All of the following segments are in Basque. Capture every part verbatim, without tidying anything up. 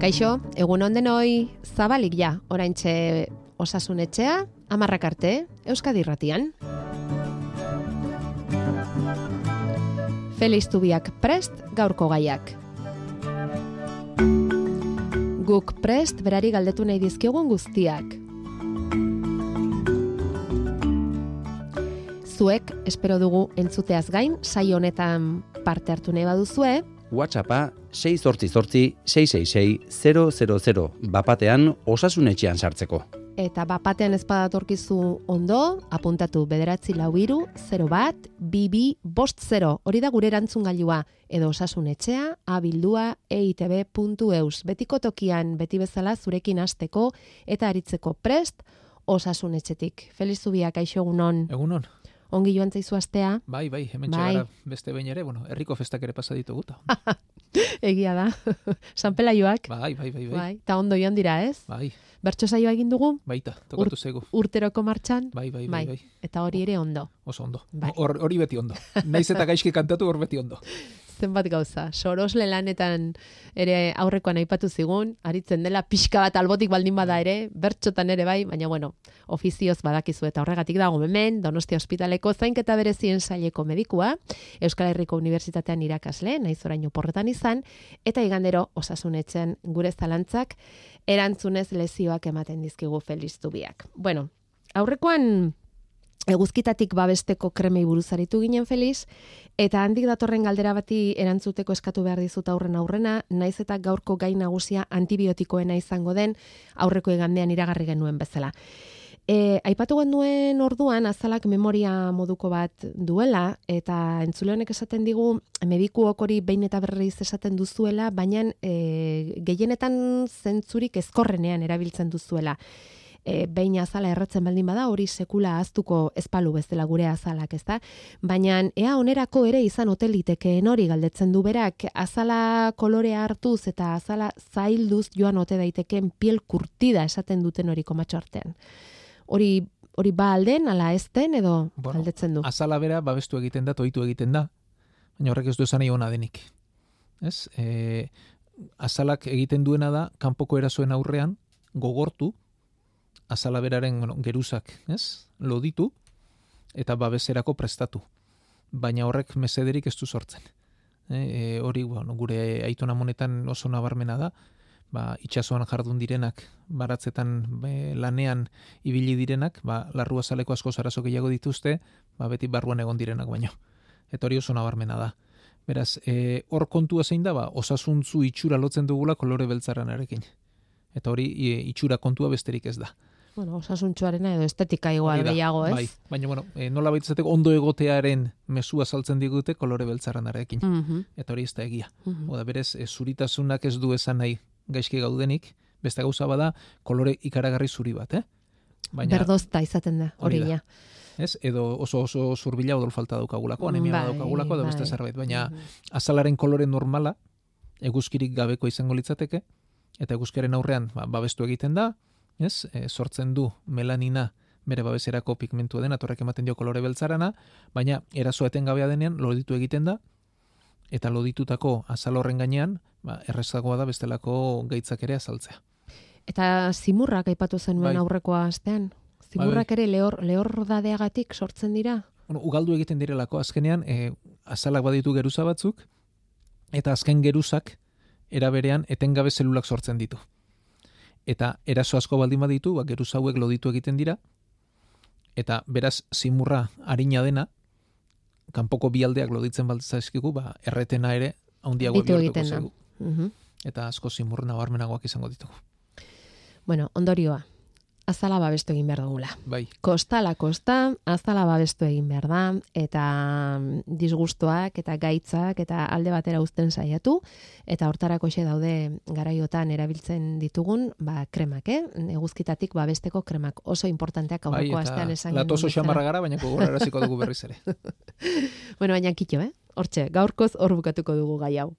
Kaixo, egun on denoi, zabalik ja, oraintxe Osasun Etxea, hamarrak arte, Euskadi Irratian. Feliz Tubiak prest, gaurko gaiak. Guk prest, berari galdetu nahi dizkiogun guztiak. Zuek, espero dugu entzuteaz gain, saio honetan parte hartu nahi baduzue, WhatsAppa sei zortzi zortzi sei sei sei zero zero zero bapatean Osasun Etxean sartzeko. Eta bapatean ez badatorkizu ondo, apuntatu bederatzi lau hiru, zero bat, bi bi bost zero. Hori da gure erantzungailua, edo Osasun Etxea, abildua, eitb puntu eus. Betiko tokian, beti bezala zurekin hasteko eta aritzeko prest, Osasun Etxetik. Feliz Zubiak, kaixo egunon. Egunon. Ongi joan zaizu astea? Bai, bai, hemen bai. Txegara beste behin ere, bueno, herriko festak ere pasa dituguta. Egia da. San Pelaioak? Bai, bai, bai, bai. Bai, ta ondo joan dira, ez? Bai. Bertso saioa egin dugu? Baita, tokatu zegu. Urteroko martxan? Bai, bai, bai, bai. Eta hori ere ondo. Oso ondo. Bai. Hor, hori beti ondo. Naiz eta gaizki kantatu hor beti ondo. Zenbat gauza. Sorosle lanetan ere aurrekoan aipatu zigun, aritzen dela pixka bat albotik baldin bada ere, bertxotan ere bai, baina bueno, ofizioz badakizu eta horregatik dago hemen, Donostia Ospitaleko zainketa berezien saileko medikua, Euskal Herriko Unibertsitatean irakasle, naiz oraino porretan izan, eta igandero Osasun Etxean gure zalantzak erantzunez lezioak ematen dizkigu Feliz Tubiak. Bueno, aurrekoan eguzkitatik babesteko kremei buruz aritu ginen Feliz, eta handik datorren galdera bati erantzuteko eskatu behar dizut aurren aurrena, naiz eta gaurko gai nagusia antibiotikoena izango den aurreko igandean iragarri genuen bezala. E, aipatu genuen orduan azalak memoria moduko bat duela, eta entzule honek esaten digu medikuok hori behin eta berriz esaten duzuela, baina e, gehienetan zentzurik ezkorrenean erabiltzen duzuela. E, behin azala erratzen baldin bada, hori sekula ahaztuko ezpalu bezala gure azalak, ezta? Baina ea onerako ere izan hotelitekeen hori galdetzen du berak, azala kolorea hartuz eta azala zailduz joan ote daitekeen piel kurtida esaten duten hori komatxo artean. Hori hori ba alden, ala ezten edo bueno, galdetzen du. Azala bera babestu egiten da, toitu egiten da, baina horrek ez du esan nahi ona denik. Ez? E, azalak egiten duena da, kanpoko erasoen aurrean, gogortu, azala beraren bueno, geruzak, ez? Loditu eta babeserako prestatu. Baina horrek mesederik ez du sortzen. E, e, hori bueno, gure aitona monetan oso nabarmena da, ba, itsasoan jardun direnak, baratzetan be, lanean ibili direnak, ba, larru azaleko asko zarazo gehiago dituzte, ba, beti barruan egon direnak baino. Eta hori oso nabarmena da. Beraz, e, hor kontua zein da, ba, osasuntzu itxura lotzen dugula kolore beltzaranarekin. Eta hori e, itxura kontua besterik ez da. Bueno, osasuntxoarena edo estetika igual gehiago, ez? Bai, baina, bueno, e, nola baitzateko ondo egotearen mesua saltzen digute kolore beltzaranarekin. Mm-hmm. Eta hori ez da egia. Mm-hmm. Oda, berez, e, zuritasunak ez du esan nahi gaizki gaudenik, beste gauza bada kolore ikaragarri zuri bat, eh? Baina, berdozta izaten da, hori ja. Ez? Edo oso oso zurbila odol falta daukagulako, anemia bai, daukagulako, edo beste bai. zerbait. Baina Mm-hmm. azalaren kolore normala, eguzkirik gabeko izango litzateke, eta eguzkiaren aurrean ba, babestu egiten da, ez? E, sortzen du melanina bere babeserako pigmentua den, atorrek ematen dio kolore beltzarana, baina eraso etengabea denean loditu egiten da, eta loditutako azal horren gainean, ba, errezagoa da bestelako gaitzak ere azaltzea. Eta zimurrak aipatu zenuen bai. aurrekoa astean. Zimurrak bai, bai. ere lehor, lehordadeagatik sortzen dira? Bueno, ugaldu egiten direlako, azkenean e, azalak baditu geruza batzuk, eta azken geruzak eraberean etengabe zelulak sortzen ditu. Eta eraso asko baldin baditu, ba, geruza hauek loditu egiten dira, eta beraz zimurra arina dena, kanpoko bi aldeak loditzen baltzaizkigu, ba, erretena ere handiago bihurtuko zaigu. Mm-hmm. Eta asko zimur nabarmenagoak izango ditugu. Bueno, ondorioa. Azala babestu egin behar dugula. Bai. Kostala kosta, azala babestu egin behar da, eta disgustoak eta gaitzak eta alde batera uzten saiatu, eta hortarako xe daude garaiotan erabiltzen ditugun, ba, kremak, eh? Eguzkitatik babesteko kremak. Oso importanteak aurreko bai, astean esan genuen. Latoso xamarra gara, baina gogoraraziko dugu berriz ere. Bueno, baina kitxo, eh? Hortxe, gaurkoz hor bukatuko dugu gai hau.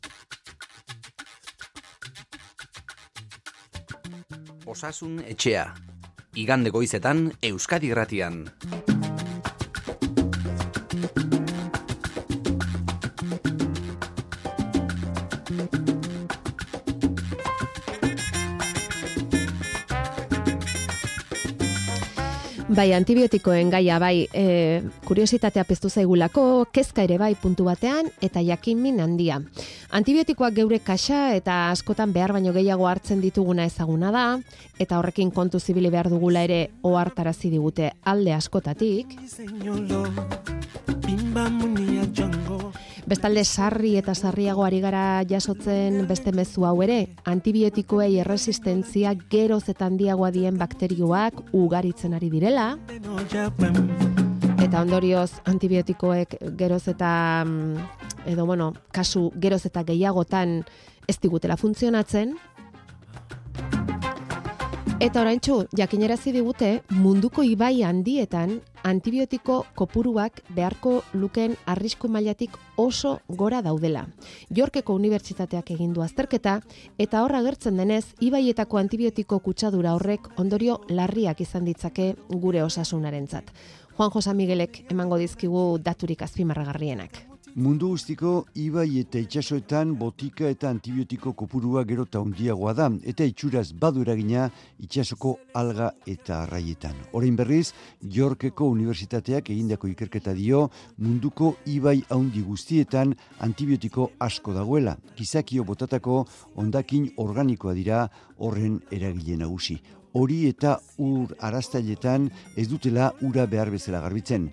Osasun Etxea. Igande goizetan Euskadi Irratian. Bai, antibiotikoen gaia, bai, e, kuriositatea piztu zaigulako, kezka ere bai puntu batean, eta jakinmin handia. Antibiotikoak geure kaxa eta askotan behar baino gehiago hartzen dituguna ezaguna da, eta horrekin kontu zibili behar dugula ere ohartarazi digute alde askotatik. Bestalde sarri eta sarriago ari gara jasotzen beste mezu hau ere, antibiotikoei erresistentzia geroz eta handiagoa dien bakterioak ugaritzen ari direla, eta ondorioz antibiotikoek geroz eta, edo bueno, kasu geroz eta gehiagotan ez digutela funtzionatzen, eta oraintxu, jakinerazi digute munduko ibai handietan antibiotiko kopuruak beharko luken arrisku mailatik oso gora daudela. Yorkeko unibertsitateak egin du azterketa eta hor agertzen denez ibaietako antibiotiko kutsadura horrek ondorio larriak izan ditzake gure osasunarentzat. Juan Josa Miguelek emango dizkigu daturik azpimarragarrienak. Mundu guztiko ibai eta itsasoetan botika eta antibiotiko kopurua gero eta handiagoa da, eta itxuraz badu eragina itsasoko alga eta arraietan. Orain berriz, Yorkeko unibertsitateak egindako ikerketa dio munduko ibai handi guztietan antibiotiko asko dagoela. Gizakio botatako hondakin organikoa dira horren eragile nagusi. Hori eta ur araztailetan ez dutela ura behar bezala garbitzen.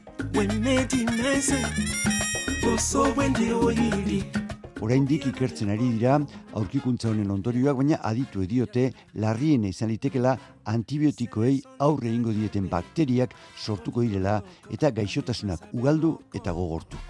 Oraindik ikertzen ari dira aurkikuntza honen ondorioak, baina aditu ediote larriena izan litekela antibiotikoei aurre egingo dieten bakteriak sortuko direla eta gaixotasunak ugaldu eta gogortu.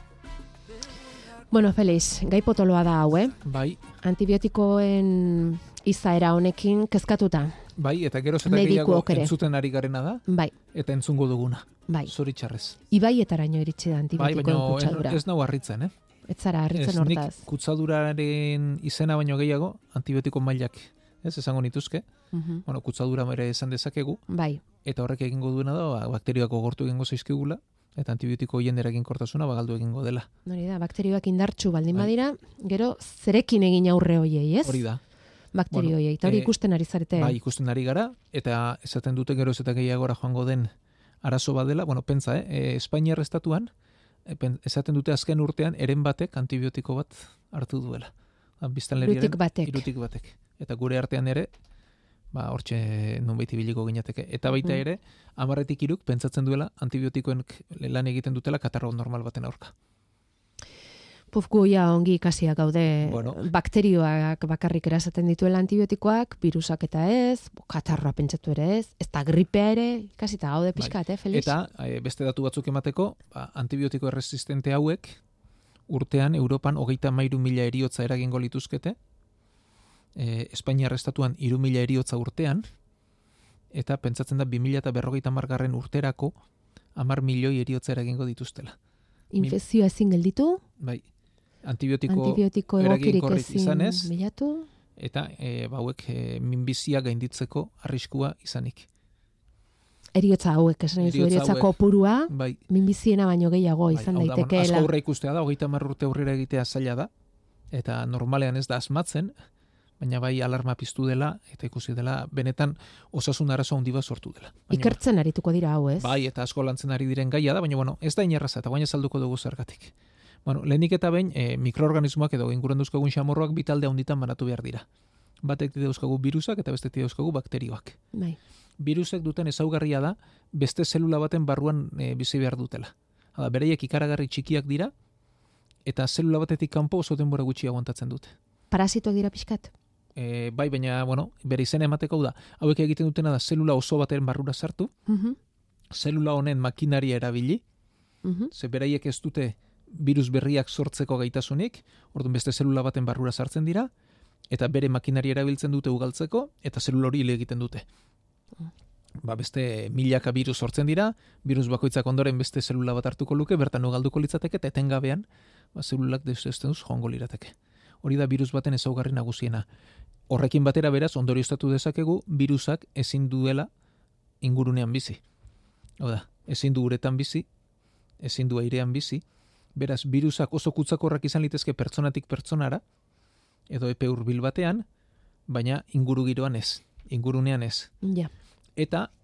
Bueno, Felix, gai potoloa da hau, eh? Bai. Antibiotikoen izaera honekin kezkatuta. Bai, eta geroz eta gehiago entzuten ari garena da, bai. Eta entzungo duguna. Bai. Zoritxarrez. Ibaietaraino iritsi da antibiotikoen bai, kutsadura. Ez, ez nau harritzen, eh? Ez zara harritzen hortaz. Ez nik kutsaduraren izena baino gehiago antibiotiko mailak, ez esango nituzke. Uh-huh. Bueno, kutsadura ere esan dezakegu. Bai. Eta horrek egingo duena da, bakterioak gogortu egingo zaizkigula, eta antibiotiko hoien eraginkortasuna bagaldu egingo dela. Hori da, bakterioak indartsu baldin badira, gero zerekin egin aurre hoiei, ez? Hori da. Bakterio hoiei, eta hori e, ikusten ari zarete. Bai, ikusten ari gara, eta esaten dute geroz eta gehiagora joango den arazo badela, bueno, pentsa, eh, e, Espainiar estatuan, e, pen, esaten dute azken urtean, eren batek antibiotiko bat hartu duela. Irutik batek. Irutik batek. Eta gure artean ere, ba, hortxe nonbait ibiliko ginateke. Eta baita Mm. ere, hamarretik iruk pentsatzen duela antibiotikoen lan egiten dutela katarro normal baten aurka. Puf, guia ongi ikasiak gaude, Bueno. bakterioak bakarrik erasaten dituela antibiotikoak, virusak eta ez, katarroa pentsatu ere ez, ez da gripea ere, ikasita gaude pixkat, Bai. eh, Felix? Eta e, beste datu batzuk emateko, ba, antibiotiko erresistente hauek, urtean, Europan, hogeita mairu mila eriotza eragingo lituzkete, e, Espainiar estatuan hiru mila eriotza urtean, eta pentsatzen da bi mila eta berrogeita hamargarren urterako hamar milioi eriotza eragingo dituztela. Infekzioa ezin gelditu, Bai, antibiotiko, antibiotiko egokirik eraginkorrik ezin izanez, bilatu, eta e, bauek e, minbizia gainditzeko arriskua izanik. eriotza hauek, esan dizu, Heriotza eriotza hauek. kopurua, Bai, minbiziena baino gehiago izan hau da, bueno, daitekeela. asko aurre ikustea da, hogeita hamar urte aurrera egitea zaila da, eta normalean ez da asmatzen, baina bai alarma piztu dela, eta ikusi dela, benetan osasun arazo handi bat sortu dela. Baina, Ikertzen arituko dira hau, ez? bai, eta asko lantzen ari diren gaia da, baina bueno, ez da inerraza, eta guaina salduko dugu zergatik. Bueno, lehenik eta behin, e, mikroorganismoak edo inguruan dauzkagun xamorroak bitalde handitan banatu behar dira. Batek dauzkagu virusak eta bestetik dauzkagu bakterioak. Bai. Virusek duten ezaugarria da, beste zelula baten barruan e, bizi behar dutela. Hala, bereiek ikaragarri txikiak dira, eta zelula batetik kanpo oso denbora gutxi aguantatzen dute. Parasitoak dira pixkat? E, bai, baina, bueno, bere izena emateko hau da, hauek egiten dutena da zelula oso baten barrura sartu, Mhm. zelula honen makinaria erabili, Mhm. ze beraiek ez dute virus berriak sortzeko gaitasunik, orduan beste zelula baten barrura sartzen dira, eta bere makinaria erabiltzen dute ugaltzeko, eta zelula hori hil egiten dute. Ba, beste milaka virus sortzen dira, virus bakoitzak ondoren beste zelula bat hartuko luke, bertan ugalduko litzateke, eta etengabean, ba, zelulak deustuz joango lirateke. Hori da virus baten ezaugarri nagusiena. Horrekin batera beraz, ondorioztatu dezakegu, virusak ezin duela ingurunean bizi. Hau da, ezin du uretan bizi, ezin du airean bizi, beraz, virusak oso kutsakorrak izan litezke pertsonatik pertsonara, edo epe hurbil batean, baina inguru giroan ez, ingurunean ez. Ja. Eta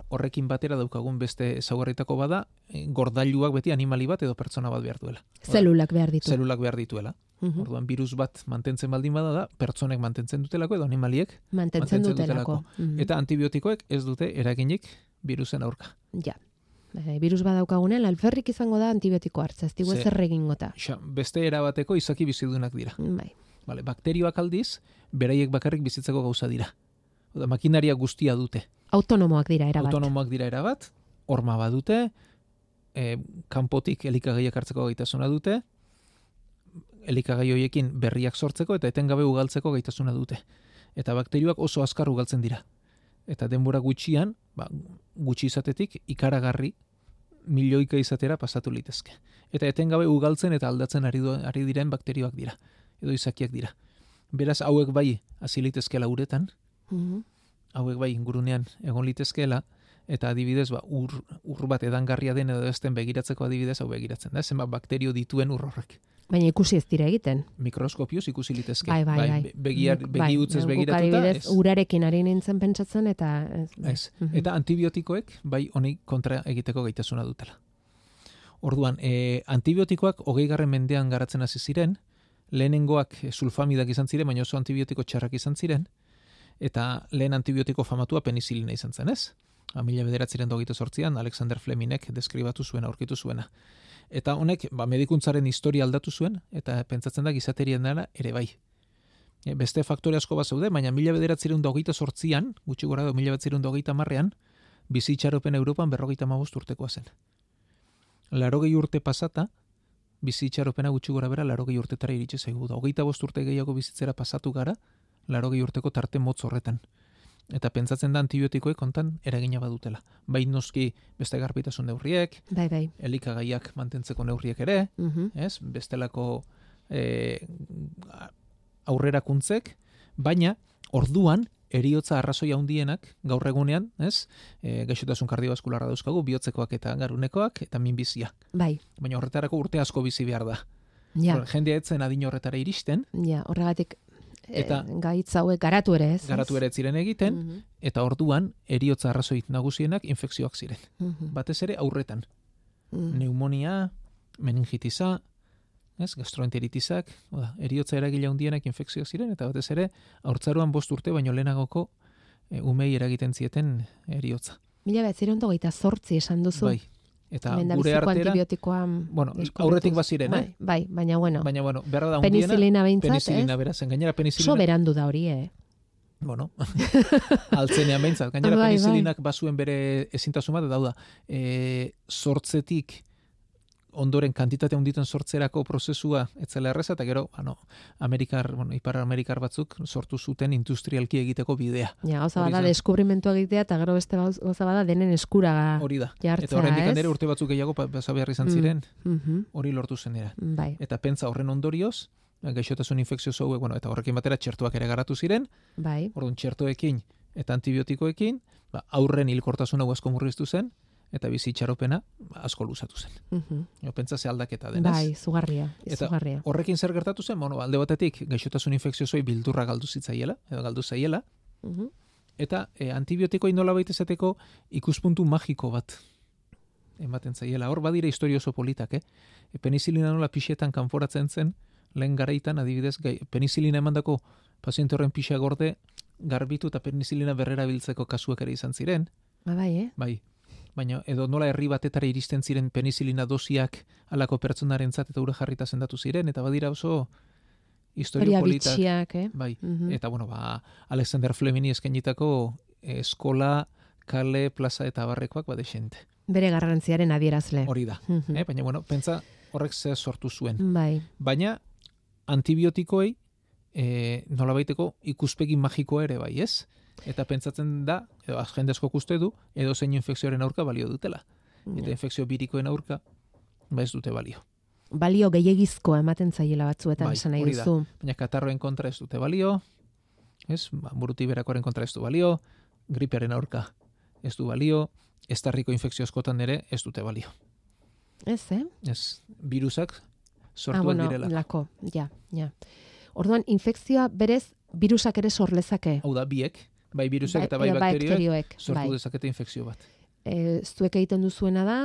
horrekin batera daukagun beste ezaugarritako bada, gordailuak beti animali bat edo pertsona bat behar duela. Zelulak behar ditu. Zelulak behar dituela. Mhm. Orduan, virus bat mantentzen baldin bada da, pertsonek mantentzen dutelako edo animaliek Mantentzen dutelako. Mhm. Eta antibiotikoek ez dute eraginik virusen aurka. Ja. E, virus badaukagunen, alferrik izango da antibiotiko hartza, ez digu Ze- ezer egingota. Xa, beste erabateko izaki bizidunak dira. Bai. Vale, bakterioak aldiz, beraiek bakarrik bizitzeko gauza dira. Oda, makinaria guztia dute. Autonomoak dira erabat. Autonomoak dira erabat, horma badute, e, kanpotik elikagaiak hartzeko gaitasuna dute, elikagai horiekin berriak sortzeko eta etengabe ugaltzeko gaitasuna dute. Eta bakterioak oso azkar ugaltzen dira. Eta denbora gutxian, ba, gutxi izatetik ikaragarri milioika izatera pasatu litezke. Eta etengabe ugaltzen eta aldatzen ari, du, ari diren bakterioak dira, edo izakiak dira. Beraz, hauek bai hasi litezkela uretan, Mhm. hauek bai ingurunean egon litezkeela, eta adibidez, ba, ur, ur bat edangarria den edo ezten begiratzeko adibidez, hau begiratzen da, zenbat bakterio dituen ur horrek. Baina ikusi ez dira egiten. Mikroskopiuz ikusi litezke. Bai, bai, bai. be- Begiar, Guk- begi utzez guk begiratuta, adibidez, ez. urarekin ari nintzen pentsatzen eta ez. bai. Ez. Mhm. Eta antibiotikoek bai honi kontra egiteko gaitasuna dutela. Orduan, e, antibiotikoak hogei garren mendean garatzen hasi ziren, lehenengoak e, sulfamidak izan ziren, baina oso antibiotiko txarrak izan ziren, eta lehen antibiotiko famatua penizilina izan zen, ez? Ba, Mila bederatziren hogeita zortzian, Alexander Flemingek deskribatu zuena, aurkitu zuena. Eta honek, ba, medikuntzaren historia aldatu zuen, eta pentsatzen da gizaterien dela ere bai. E, beste faktore asko bat zaude, baina mila bederatziren hogeita zortzian, gutxi gora mila bederatziren hogeita marrean, bizi itxaropen Europan berrogeita hamabost urtekoa zen. Larogei urte pasata, bizi itxaropena gutxi gora bera larogei urtetara iritsi zaigu da. Hogeita bost urte gehiago bizitzera pasatu gara, larogei urteko tarte motz horretan. Eta pentsatzen da antibiotikoek kontan eragina badutela. Bai noski beste garpitasun neurriek, Bai, bai. elikagaiak mantentzeko neurriek ere, Mhm. ez? Bestelako e, aurrerakuntzek, baina orduan eriotza arrazoi handienak gaur egunean, ez? E, gaixotasun kardiobaskularra dauzkagu, bihotzekoak eta garunekoak eta minbizia. Bai. Baina horretarako urte asko bizi behar da. Ja, Hor, Jendea etzen adin horretara iristen, ja, horregatik Eta- eh, gaitz hauek garatu ere, ez? garatu ere ez ziren egiten, Mhm. eta orduan eriotza arrazoi nagusienak infekzioak ziren. Mhm. Batez ere aurretan. Mhm. Pneumonia, meningitisa, ez, gastroenteritizak, oda, eriotza eragile handienak infekzioak ziren, eta batez ere, haurtzaroan bost urte baino lehenagoko e, umei eragiten zieten eriotza. Mila behatzireun hogeita zortzi esan duzu. Bai. Eta gure Lehendabiziko artera, antibiotikoa bueno, deskubritu. aurretik baziren, bai, eh? Bai, baina bueno, baina, bueno, berra da hundiena, penizilina behintzat, penizilina ez? bera zen. Gainera, penizilina, Oso berandu da hori, eh? bueno, altzenean behintzat. Gainera, Bai, bai. penizilinak bazuen bere ezintasun bat, eta hau da, e, sortzetik ondoren kantitate handiten sortzerako prozesua etzela erreza, eta gero, ano, Amerikar, bueno, Ipar Amerikar batzuk sortu zuten industrialki egiteko bidea. Ja, gauza Hori bada zen. deskubrimentua egitea, eta gero beste gauz- gauza bada denen eskura Hori da. jartzea, Eta horrendik ez? ere urte batzuk gehiago pa- pasa behar izan Mm. ziren, Mhm. hori lortu zenera. Bai, Eta pentsa horren ondorioz, gaixotasun infekzioso hauek, bueno, eta horrekin batera txertuak ere garatu ziren, bai. orduan txertoekin eta antibiotikoekin, ba, aurren hilkortasun hau asko murriztu zen, eta bizi itxaropena ba, asko luzatu zen. Mhm. Jo, pentsa ze aldaketa denez. Bai, zugarria, Eta zugarria. horrekin zer gertatu zen, bueno, alde batetik gaixotasun infekziosoi bildurra galdu zitzaiela, edo galdu zaiela, Mhm. eta e, antibiotikoi nola baita esateko ikuspuntu magiko bat ematen zaiela. Hor badira historia oso politak, eh? E, penizilina nola pixetan kanporatzen zen, lehen garaitan adibidez, gai, penizilina emandako paziente horren pixa gorde, garbitu eta penizilina berrera biltzeko kasuak ere izan ziren, Ba, bai, eh? bai. Baina edo nola herri batetara iristen ziren penizilina dosiak alako pertsonarentzat eta ura jarrita sendatu ziren, eta badira oso historia Horia politak. bitxiak, eh? Bai, Mhm. eta bueno, ba, Alexander Flemini eskainitako eh, eskola, kale, plaza eta barrekoak bade xente. Bere garrantziaren adierazle. Hori da. Mhm. Eh? Baina, bueno, pentsa horrek ze sortu zuen. Bai, Baina, antibiotikoei eh, nolabaiteko ikuspegi magikoa ere bai, ez? Eta pentsatzen da, edo jende askok uste du, edo zein infekzioaren aurka balio dutela. Eta infekzio birikoen aurka, ba ez dute balio. balio gehiegizkoa ematen zaiela batzuetan Bai, esan nahi hori da. duzu. Baina katarroen kontra ez dute balio, ez? Ba, burutiberakoaren kontra ez du balio, gripearen aurka ez du balio, estarriko infekzio askotan ere ez dute balio. Ez, eh? Ez, virusak Ah, sortuak bueno, direla. lako, ja, ja. Orduan, infekzioa berez, virusak ere sor lezake. Hau da, biek, bai virusak eta bai edo bakterioek bakterioek, sortu bai. dezakete infekzio bat. e, zuek egiten duzuena da,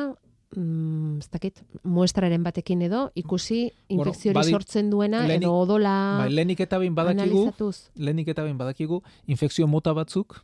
mm, ez dakit, muestraren batekin edo, ikusi infekziori Bueno, badi- sortzen duena, lehenik- edo odola Bai, lehenik eta behin badakigu, analizatuz. lehenik eta behin badakigu, infekzio mota batzuk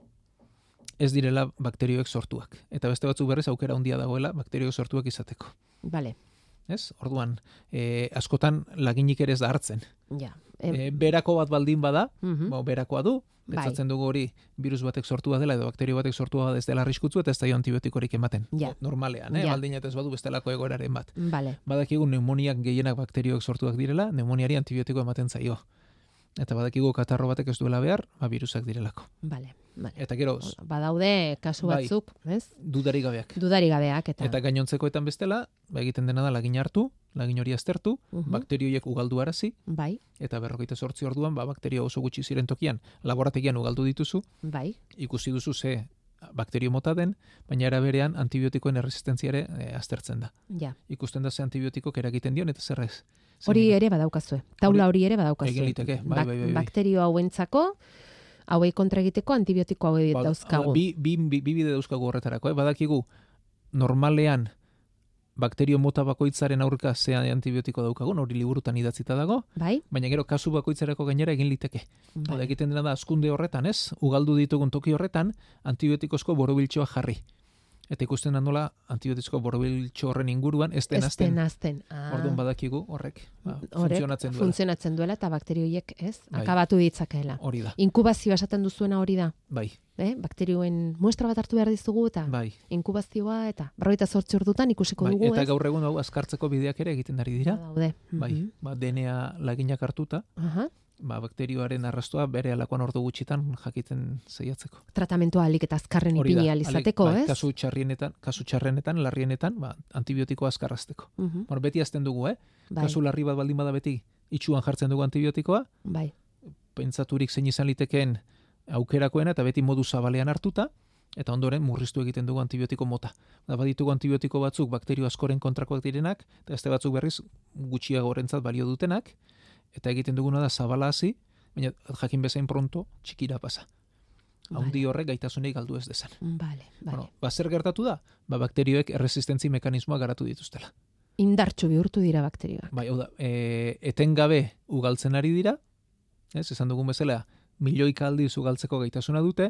ez direla bakterioek sortuak. Eta beste batzuk berriz aukera handia dagoela bakterioek sortuak izateko. Vale, Ez? Orduan, e, askotan laginik ere ez da hartzen. ja. Em, E, berako bat baldin bada, mhm. bo, berakoa du, Bai. pentsatzen dugu hori virus batek sortua dela edo bakterio batek sortua da ez dela arriskutsu eta ez da antibiotikorik ematen. Ja. O, normalean, eh? Ja. Baldin eta ez badu bestelako egoeraren bat. Vale, Badakigu pneumoniak gehienak bakterioak sortuak direla, pneumoniari antibiotiko ematen zaio. Eta badakigu katarro batek ez duela behar, ba, virusak direlako. vale, vale. Eta gero, Badaude kasu Bai. batzuk, ez? dudarik gabeak. Dudari gabeak, eta... Eta gainontzekoetan bestela, ba, egiten dena da lagin hartu, lagin hori aztertu, Mhm. bakterioiek ugaldu arazi, Bai, eta berrogeita zortzi orduan, ba, bakterio oso gutxi ziren tokian, laborategian ugaldu dituzu, bai, ikusi duzu ze bakterio mota den, baina era berean antibiotikoen erresistentziare e, aztertzen da. ja. Ikusten da ze antibiotikok eragiten dion, eta zer ez. Zer Hori egin- ere badaukazue. Taula hori ere badaukazue. Egin liteke, bai, Bak- bai, bai, bai. Bakterio hauentzako, hauei kontra egiteko antibiotiko hauei Ba, dauzkagu. Bi, bi, bi, bi bide dauzkagu horretarako, eh? Badakigu, normalean bakterio mota bakoitzaren aurka ze antibiotiko daukagun, hori liburutan idatzita dago, Bai? baina gero kasu bakoitzarako gainera egin liteke. Hau da, Bai. egiten dena da azkunde horretan, ez? Ugaldu ditugun toki horretan, antibiotikozko borobiltxoa jarri. Eta ikusten da nola antibiotikozko borobiltxo horren inguruan ez den azten. Esten azten. Ah. Orduan badakigu horrek, ba, Horrek funtzionatzen duela. funtzionatzen duela eta bakterioiek, ez? Bai. Akabatu ditzakeela. Hori da, Inkubazioa esaten duzuena hori da. bai, Eh? Bakterioen muestra bat hartu behar dizugu eta bai. inkubazioa eta berrogeita zortzi ordutan ikusiko bai. dugu, Eta ez? gaur egun hau azkartzeko bideak ere egiten ari dira. Daude. Bai, Mhm. ba, D N A laginak hartuta, Aha. ba, bakterioaren arrastoa bere alakoan ordu gutxitan jakiten zeiatzeko. Tratamentoa alik eta azkarren Hori da, ipini alik- alizateko, bai, ez? Kasu txarrienetan, kasu txarrenetan, larrienetan, ba, antibiotiko azkarrazteko. Mhm. Bueno, beti azten dugu, eh? Bai, Kasu larri bat baldin bada beti itxuan jartzen dugu antibiotikoa, bai. pentsaturik zein izan litekeen aukerakoena eta beti modu zabalean hartuta, eta ondoren murriztu egiten dugu antibiotiko mota. Da baditugu antibiotiko batzuk bakterio askoren kontrakoak direnak, eta beste batzuk berriz gutxiagorentzat balio dutenak, eta egiten duguna da zabala hasi, baina jakin bezain pronto txikira pasa. Haundi horrek gaitasunik galdu ez dezan. Vale, vale. Bueno, ba, zer gertatu da? Ba, bakterioek erresistentzi mekanismoa garatu dituztela. Indartsu bihurtu dira bakterioak. Bai, hau da, e, etengabe ugaltzen ari dira, ez, esan dugun bezala, milioika aldiz ugaltzeko gaitasuna dute,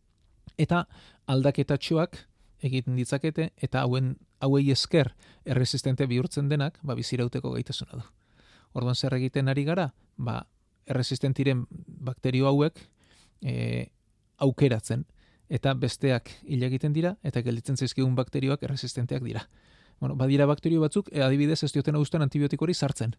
eta aldaketatxoak egiten ditzakete, eta hauen hauei esker erresistente bihurtzen denak, ba, bizirauteko gaitasuna du. Orduan zer egiten ari gara, ba, erresistentiren bakterio hauek e, aukeratzen, eta besteak hil egiten dira, eta gelditzen zaizkigun bakterioak erresistenteak dira. Bueno, badira bakterio batzuk, e, adibidez ez dioten uzten antibiotikori sartzen.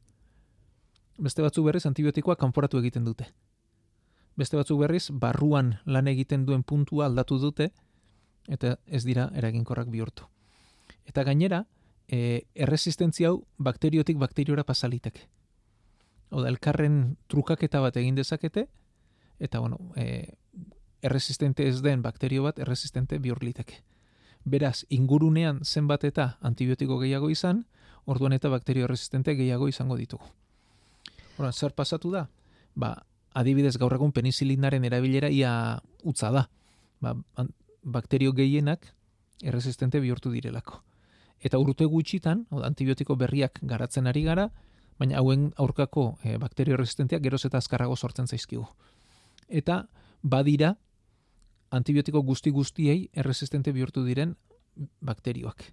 Beste batzuk berriz antibiotikoa kanporatu egiten dute. Beste batzuk berriz barruan lan egiten duen puntua aldatu dute, eta ez dira eraginkorrak bihurtu. Eta gainera, e, erresistentzia hau bakteriotik bakteriora pasaliteke. Oda, elkarren trukaketa bat egin dezakete, eta bueno, e, erresistente ez den bakterio bat erresistente bihur liteke. Beraz, ingurunean zenbat eta antibiotiko gehiago izan, orduan eta bakterio resistente gehiago izango ditugu. Orduan, zer pasatu da? Ba, adibidez gaur egun penicilinaren erabilera ia utza da. Ba, an, bakterio gehienak erresistente bihurtu direlako. Eta urte gutxitan, o, antibiotiko berriak garatzen ari gara, baina hauen aurkako e, bakterio resistenteak geroz eta azkarrago sortzen zaizkigu. Eta badira antibiotiko guzti guztiei erresistente bihurtu diren bakterioak.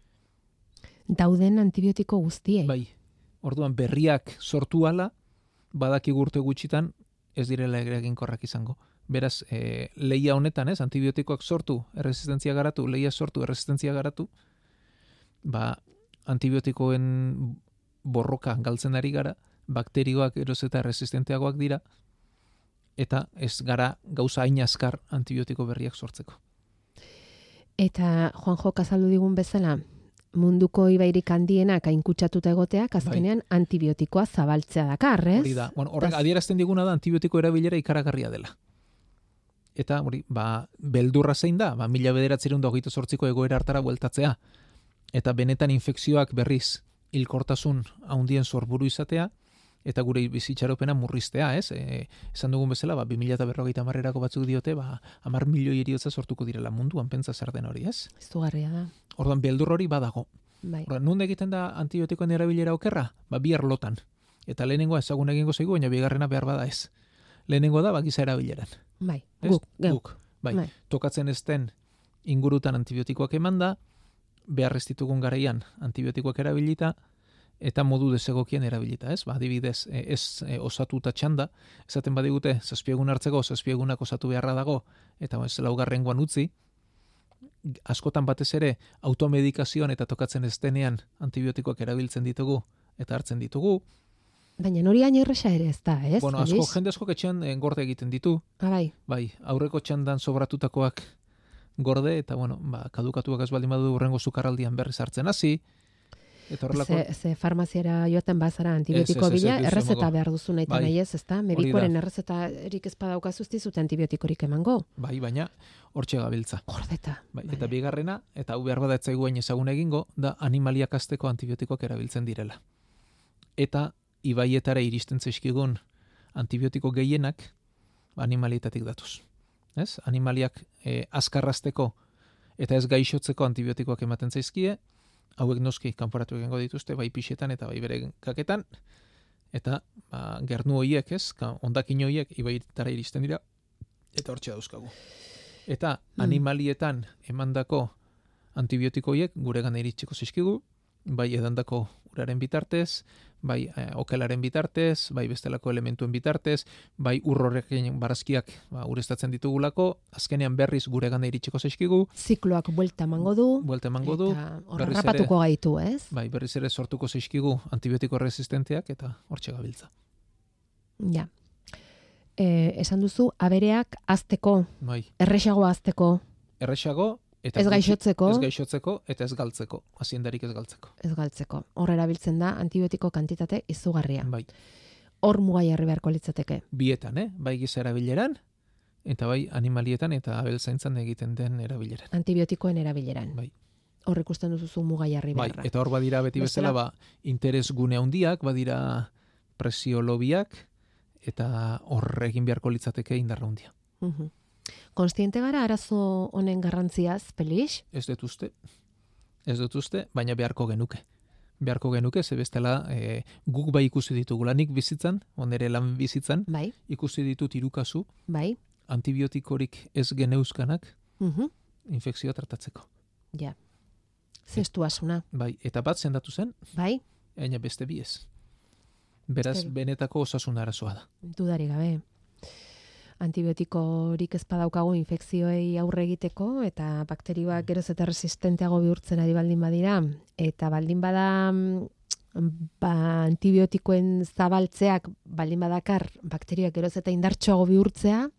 Dauden antibiotiko guztiei. Bai, orduan berriak sortu ala, badakigu urte gutxitan ez direla eraginkorrak izango. Beraz, e, lehia honetan, ez, antibiotikoak sortu, erresistentzia garatu, lehia sortu, erresistentzia garatu, ba, antibiotikoen borroka galtzen ari gara, bakterioak eroz eta resistenteagoak dira, eta ez gara gauza hain azkar antibiotiko berriak sortzeko. Eta Juanjo azaldu digun bezala, munduko ibairik handienak hainkutsatuta egoteak azkenean antibiotikoa zabaltzea dakar, ez? Hori da. Bueno, horrek Eta- adierazten diguna da antibiotiko erabilera ikaragarria dela. Eta hori, ba, beldurra zein da, ba, mila bederatziehun eta hogeita zortziko egoera hartara bueltatzea. Eta benetan infekzioak berriz hilkortasun handien sorburu izatea, eta gure bizitxaropena murriztea, ez? E, esan dugun bezala, ba, bi mila berrogeita hamarrerako batzuk diote, ba, hamar milioi heriotza sortuko direla munduan, pentsa zer den hori, ez? Izugarria da. Orduan, beldur hori badago. Bai. Orduan, nun egiten da antibiotikoen erabilera okerra? Ba, bi arlotan. Eta lehenengoa ezagun egingo zaigu, baina bigarrena behar bada ez. Lehenengoa da, ba, giza erabileran. Bai, Ez? guk, geu. Guk. Bai. Bai. Tokatzen ez den ingurutan antibiotikoak emanda, behar ez ditugun garaian antibiotikoak erabilita, eta modu desegokien erabilita, ez? Ba, adibidez, e, ez e, osatuta txanda, esaten badigute, zazpiegun hartzeko, zazpiegunak osatu beharra dago, eta ez laugarrengoan utzi, askotan batez ere, automedikazioan eta tokatzen ez denean antibiotikoak erabiltzen ditugu, eta hartzen ditugu. Baina hori hain erresa ere ez da, ez? Bueno, asko, jende asko etxean eh, gorde egiten ditu, Ah, bai. bai, aurreko txandan sobratutakoak gorde, eta bueno, ba, kadukatuak ez baldin badu urrengo sukarraldian berriz hartzen hasi, eta horrelako... Ze, ze farmaziara joaten bazara antibiotiko Ez, ez, ez, bila, ez duzu errezeta emango. behar duzu nahi eta Bai. nahi ez, ezta? Medikoren errezeta erik ez badaukazu ez dizute antibiotikorik emango. Bai, baina hortxe gabiltza. Gordeta. Bai, Vale. eta bigarrena, eta hau behar bada ez zaigu hain ezagun egingo, da animaliak azteko antibiotikoak erabiltzen direla. Eta ibaietara iristen zaizkigun antibiotiko gehienak animalietatik datuz. Ez? Animaliak e, azkarrazteko eta ez gaixotzeko antibiotikoak ematen zaizkie, hauek noski kanporatu egingo dituzte, bai pixetan eta bai bere kaketan, eta ba, gernu hoiek, ez, ka- hondakin hoiek ibaietara iristen dira, eta hortxe dauzkagu. Eta Mm. animalietan emandako antibiotiko horiek guregana iritsiko zaizkigu, bai edandako uraren bitartez, bai eh, okelaren bitartez, bai bestelako elementuen bitartez, bai urrorekin barazkiak ba, ureztatzen ditugulako, azkenean berriz guregana iritsiko zaizkigu, Zikloak buelta emango du. buelta emango du, Eta horra berriz ere- rapatuko gaitu, ez? bai berriz ere sortuko zaizkigu antibiotiko resistenteak eta hortxe gabiltza. Ja. E, esan duzu, abereak azteko, Bai, erresago azteko, erresago eta Ez gutxi- gaixotzeko. ez gaixotzeko eta ez galtzeko, haziendarik ez galtzeko. ez galtzeko. Hor erabiltzen da antibiotiko kantitate izugarria. Bai. Hor mugai jarri beharko litzateke. Bietan, eh? Bai giza erabileran, eta bai animalietan eta abeltzaintzan egiten den erabileran. Antibiotikoen erabileran. Bai. Hor ikusten duzu mugai jarri Bai, beharra. eta hor badira beti bezala, Bestela- ba, interes gune handiak, badira presio lobiak, eta hor egin beharko litzateke indarra handia. Mhm. Konstiente gara arazo honen garrantziaz, Pelix? Ez dut uste, ez dut uste, baina beharko genuke. Beharko genuke, ze bestela e, guk bai ikusi ditugula, nik bizitzan, onere lan bizitzan, Bai, ikusi ditut hiru kasu, bai. antibiotikorik ez geneuzkanak Mhm. infekzioa tratatzeko. Ja. Zestuasuna. Bai, eta bat sendatu zen, Bai, baina beste bi ez. Beraz, Espero. benetako osasun arazoa da. dudari gabe. Antibiotikorik ez badaukagu infekzioei aurre egiteko eta bakterioak geroz eta resistenteago bihurtzen ari baldin badira eta baldin bada mm, ba, antibiotikoen zabaltzeak baldin badakar bakterioak geroz eta indartsuago bihurtzea,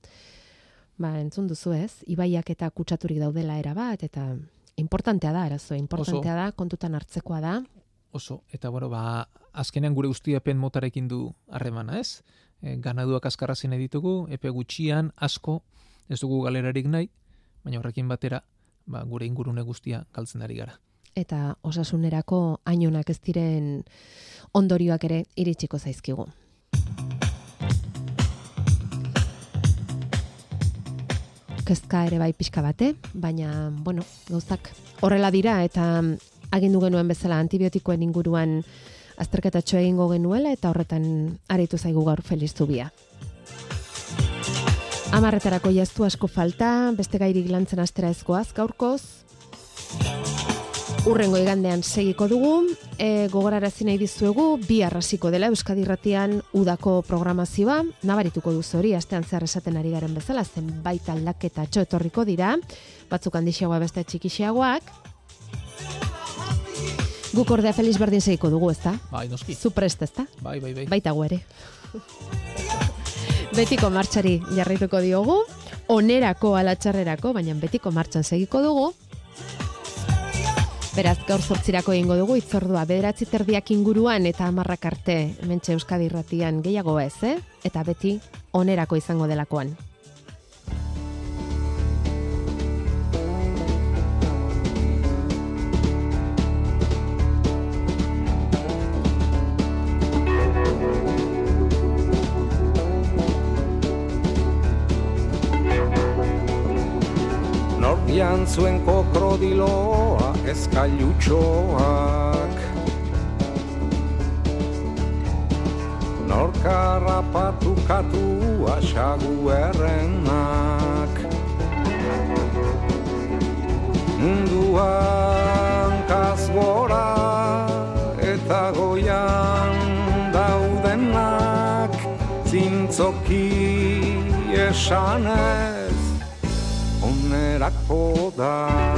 ba entzun duzu ez, ibaiak eta kutsaturik daudela era bat eta importantea da arazoa, importantea da, kontutan hartzekoa da. Oso, eta bueno, ba, azkenean gure ustiapen motarekin du harremana, ez? E, ganaduak azkarrazin ditugu, epe gutxian, asko, ez dugu galerarik nahi, baina horrekin batera, ba, gure ingurune guztia galtzen ari gara. Eta osasunerako hainonak ez diren ondorioak ere iritsiko zaizkigu. Kezka ere bai pixka bate, baina, bueno, gauzak horrela dira eta agindu genuen bezala antibiotikoen inguruan azterketatxo egingo genuela eta horretan aritu zaigu gaur Feliz Zubia. Amarretarako jaztu asko falta, beste gairik lantzen astera ezkoaz gaurkoz. Urrengo igandean segiko dugu, e, gogorarazi nahi dizuegu, bi arrasiko dela Euskadi Irratian udako programazioa, nabarituko duzu hori, astean zehar esaten ari garen bezala, zenbait aldaketa txo etorriko dira, batzuk handixeagoa beste txikixeagoak. Guk ordea Feliz berdin segiko dugu, ezta? Bai, noski. Zu prest, ezta? Bai, bai, bai. Baita gu ere. Betiko martxari jarrituko diogu, onerako alatxarrerako, baina betiko martxan segiko dugu. Beraz, gaur zortzirako egingo dugu, itzordua bederatzi terdiak inguruan eta hamarrak arte, hementxe Euskadi Irratian gehiago ez, eh? Eta beti onerako izango delakoan. jantzuen kokrodiloa ezkailutxoak. Norka rapatu katua xagu errenak. Munduan kasgora eta goian daudenak, zintzoki esanez onerako da.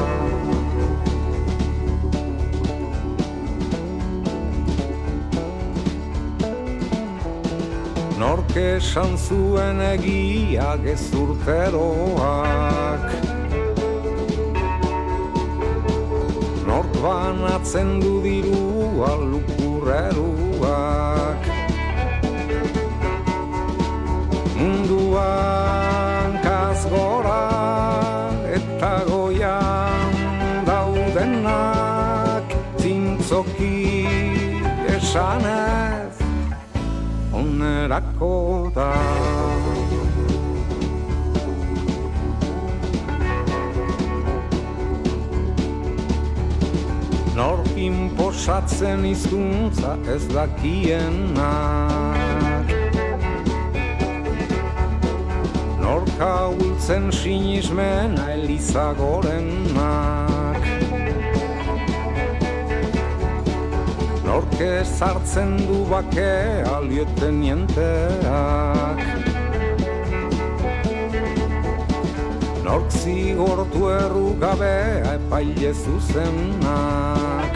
Nork esan zuen egia gezurteroak, nork banatzen du dirua lukurreruak. Munduan kasgora eta goian daudenak, zintzoki esanez onerako da. Nork inposatzen hizkuntza ez dakienak, nork ahultzen sinismena eliza gorenak, nork ezartzen du bakea lieutenenteak, nork zigortu errugabea epaile zuzenak.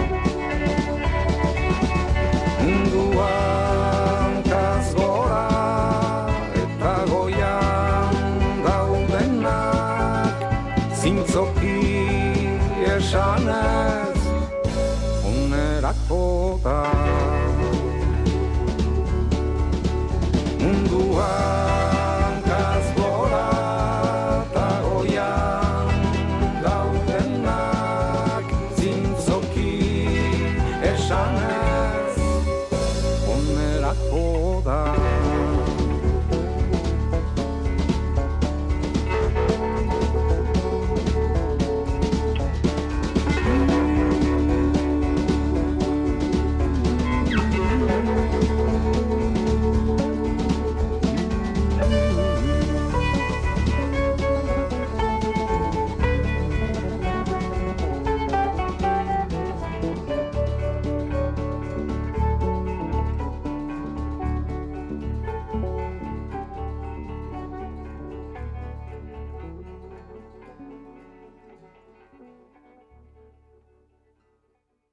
Munduan kasgora eta goian daudenak, zintzoki esanez onerako da. Munduan